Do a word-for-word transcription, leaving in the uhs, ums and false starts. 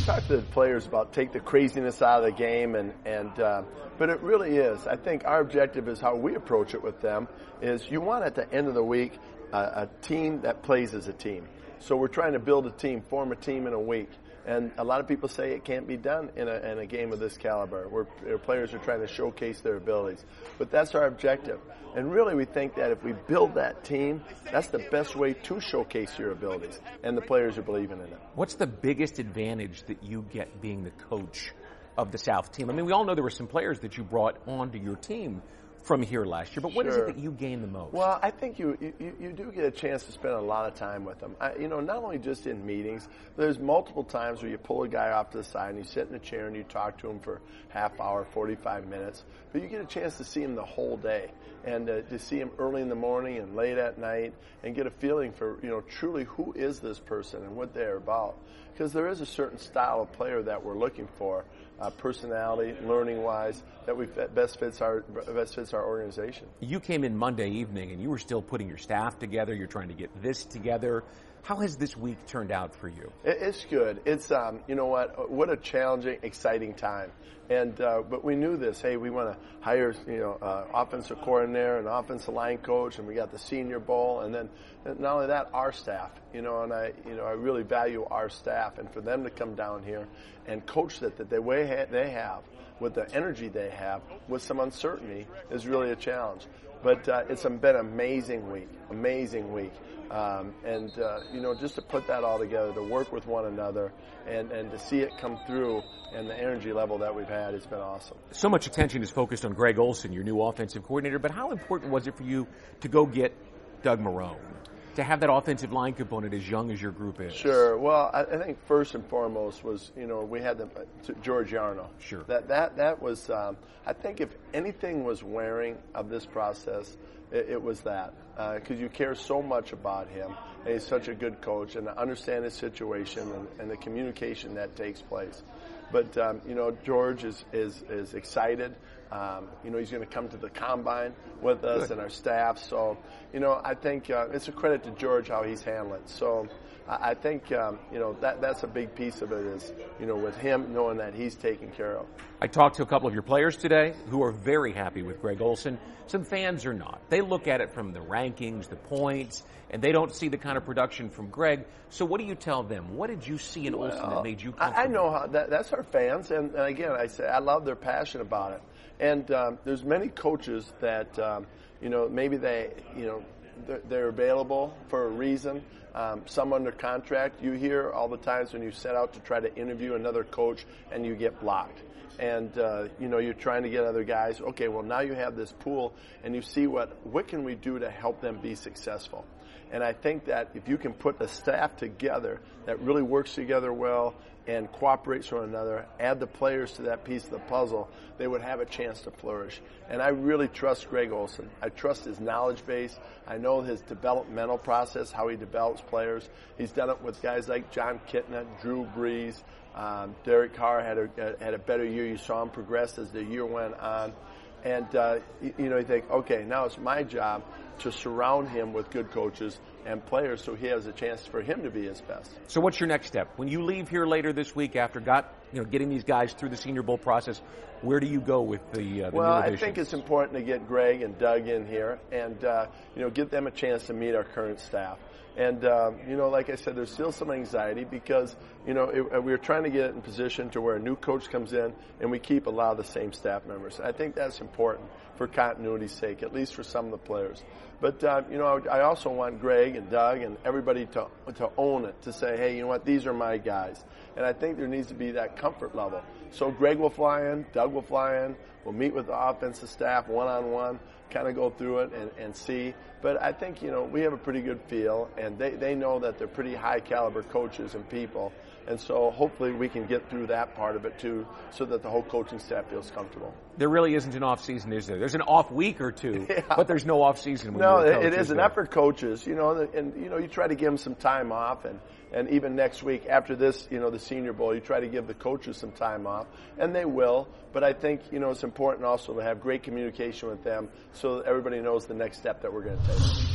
talk to the players about take the craziness out of the game, and and uh, but it really is. I think our objective is how we approach it with them. Is you want at the end of the week uh, a team that plays as a team. So we're trying to build a team, form a team in a week. And a lot of people say it can't be done in a, in a game of this caliber, where where players are trying to showcase their abilities. But that's our objective. And really, we think that if we build that team, that's the best way to showcase your abilities, and the players are believing in it. What's the biggest advantage that you get being the coach of the South team? I mean, we all know there were some players that you brought onto your team from here last year, but what Sure. is it that you gain the most? Well, I think you, you, you do get a chance to spend a lot of time with them. I, you know, not only just in meetings, there's multiple times where you pull a guy off to the side and you sit in a chair and you talk to him for half hour, forty-five minutes, but you get a chance to see him the whole day, and uh, to see him early in the morning and late at night, and get a feeling for, you know, truly who is this person and what they're about. Because there is a certain style of player that we're looking for, uh, personality, learning-wise, that we best fits our best fits our organization. You came in Monday evening, and you were still putting your staff together. You're trying to get this together. How has this week turned out for you? It's good. It's um, you know what? What a challenging, exciting time. And uh, but we knew this. Hey, we want to hire you know uh, offensive coordinator and offensive line coach, and we got the Senior Bowl, and then not only that, our staff. You know, and I you know I really value our staff, and for them to come down here and coach that that the way ha- they have, with the energy they have, with some uncertainty, is really a challenge. But uh, it's been an amazing week, amazing week. Um, and, uh, you know, just to put that all together, to work with one another, and, and to see it come through, and the energy level that we've had, it's been awesome. So much attention is focused on Greg Olson, your new offensive coordinator, but how important was it for you to go get Doug Marrone, to have that offensive line component as young as your group is? Sure. Well, I, I think first and foremost was, you know, we had the, uh, George Yarno. Sure. That, that, that was, um, I think if anything was wearing of this process, it, it was that. Because uh, you care so much about him, and he's such a good coach, and to understand his situation and, and the communication that takes place. But, um, you know, George is, is, is excited. Um, you know, he's going to come to the combine with us Good. and our staff. So, you know, I think uh, it's a credit to George how he's handled it. So I, I think, um, you know, that that's a big piece of it is, you know, with him knowing that he's taken care of. I talked to a couple of your players today who are very happy with Greg Olson. Some fans are not. They look at it from the rankings, the points, and they don't see the kind of production from Greg. So what do you tell them? What did you see in Well, Olson that made you comfortable? I, I know how that, that's our fans, and, and again, I say I love their passion about it. And um, there's many coaches that, um, you know, maybe they, you know, they're, they're available for a reason. Um, some under contract. You hear all the times when you set out to try to interview another coach and you get blocked. And, uh, you know, you're trying to get other guys, okay, well, now you have this pool, and you see what, what can we do to help them be successful? And I think that if you can put a staff together that really works together well and cooperates with one another, add the players to that piece of the puzzle, they would have a chance to flourish. And I really trust Greg Olson. I trust his knowledge base. I know his developmental process, how he develops players. He's done it with guys like John Kitna, Drew Brees. Um, Derek Carr had a, had a better year. You saw him progress as the year went on. And, uh, you, you know, you think, okay, now it's my job to surround him with good coaches and players so he has a chance for him to be his best. So what's your next step? When you leave here later this week after got, you know, getting these guys through the Senior Bowl process, where do you go with the, uh, the well, new I additions? think it's important to get Greg and Doug in here and, uh, you know, give them a chance to meet our current staff. And, um, you know, like I said, there's still some anxiety because, you know, it, we're trying to get it in position to where a new coach comes in and we keep a lot of the same staff members. I think that's important for continuity's sake, at least for some of the players. But, uh, you know, I also want Greg and Doug and everybody to, to own it, to say, hey, you know what, these are my guys. And I think there needs to be that comfort level. So Greg will fly in, Doug will fly in, we'll meet with the offensive staff one-on-one, kind of go through it and, and see. But I think, you know, we have a pretty good feel, and they, they know that they're pretty high-caliber coaches and people. And so hopefully we can get through that part of it, too, so that the whole coaching staff feels comfortable. There really isn't an off-season, is there? There's an off week or two, yeah. but there's no off-season. No, it, it is an effort, coaches, you know, and, you know, you try to give them some time off, and, and even next week after this, you know, the Senior Bowl, you try to give the coaches some time off, and they will. But I think, you know, it's important also to have great communication with them so that everybody knows the next step that we're going to take.